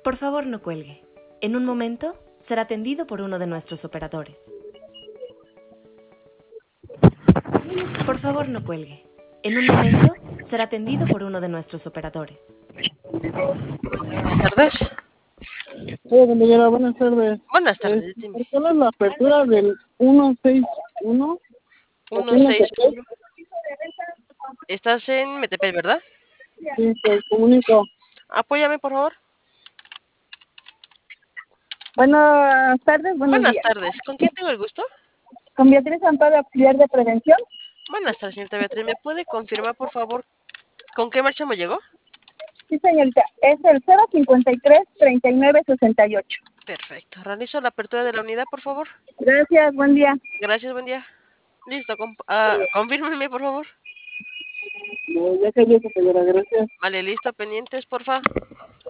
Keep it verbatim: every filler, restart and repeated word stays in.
Por favor, no cuelgue. En un momento será atendido por uno de nuestros operadores. Por favor, no cuelgue. En un momento será atendido por uno de nuestros operadores. Buenas tardes. Hola, compañera, buenas tardes. Buenas tardes, Eh, dime. ¿Por qué no es la apertura del ciento sesenta y uno? uno Aquí en seis Metepec. uno. Estás en Metepec, ¿verdad? Sí, te comunico. Apóyame, por favor. Buenas tardes, buenos Buenas días. tardes. ¿Con quién tengo el gusto? Con Beatriz Amparo, auxiliar de prevención. Buenas tardes, señorita Beatriz. ¿Me puede confirmar, por favor, con qué marcha me llegó? Sí, señorita, es el cero cincuenta y tres treinta y nueve sesenta y ocho. Perfecto. Realizo la apertura de la unidad, por favor. Gracias, buen día. Gracias, buen día. Listo, comp ah, confírmeme, por favor. No, ya cayó, compañera, gracias. Vale, listo, pendientes, porfa.